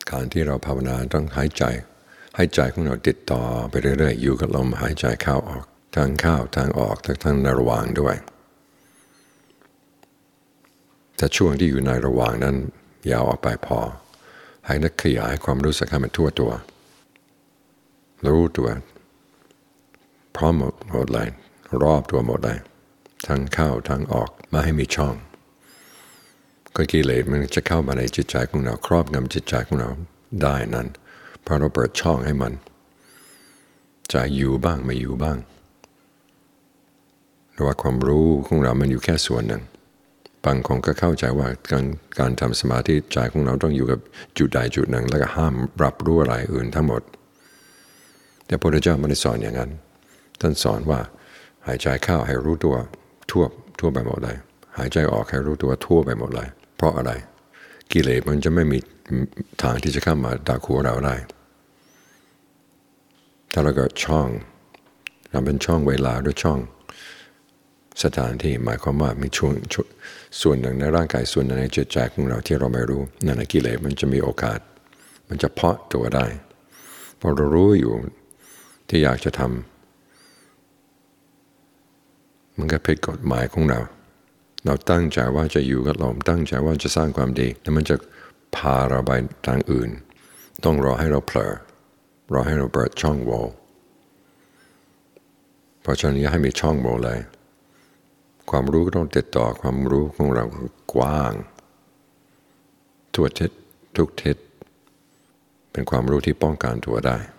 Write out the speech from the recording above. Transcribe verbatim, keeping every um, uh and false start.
การที่เราภาวนาต้องหายใจให้ใจของเราติดต่อไปเรื่อยๆอยู่กับลมหายใจเข้าออกทางเข้าทางออกทั้งในระหว่างด้วยแต่ช่วงที่อยู่ในระหว่างนั้นยาวออกไปพอให้นักขยายความรู้สึกให้มันทั่วตัวรู้ตัวพร้อมหมดเลยรอบตัวหมดเลยทั้งเข้าทั้งออกไม่ให้มีช่องก็กิเลสมันจะเข้ามาในจิตใจของเราครอบงำจิตใจของเราได้นั้นเพราะเราเปิดช่องให้มันจะอยู่บ้างไม่อยู่บ้างหรือว่าความรู้ของเรามันอยู่แค่ส่วนหนึ่งบางคนก็เข้าใจว่าการการทำสมาธิใจของเราต้องอยู่กับจุดใดจุดหนึ่งแล้วก็ห้ามรับรู้อะไรอื่นทั้งหมดแต่พระพุทธเจ้าไม่ได้สอนอย่างนั้นท่านสอนว่าหายใจเข้าให้รู้ตัวทั่วทั่วไปหมดเลยหายใจออกให้รู้ตัวทั่วไปหมดเลยเพราะอะไรกิเลสมันจะไม่มีทางที่จะเข้ามาดักหัวเราได้ถ้าเราเกิดช่องเราเป็นช่องเวลาหรือช่องสถานที่หมายความว่ามีช่วงส่วนหนึ่งในร่างกายส่วนหนึ่งในจิตใจของเราที่เราไม่รู้นั่นกิเลสมันจะมีโอกาสมันจะเพาะตัวได้พอเรารู้อยู่ที่อยากจะทำมันก็ผิดกฎหมายของเราเราตั้งใจว่าจะอยู่กับลมตั้งใจว่าจะสร้างความดีแต่มันจะพาเราไปทางอื่นต้องรอให้เราเผลอรอให้เราเปิดช่องโหว่เพราะฉะนั้นอย่าให้มีช่องโหว่เลยความรู้ก็ต้องติดต่อความรู้ของเรากว้างทั่วทิศทุกทิศเป็นความรู้ที่ป้องกันตัวได้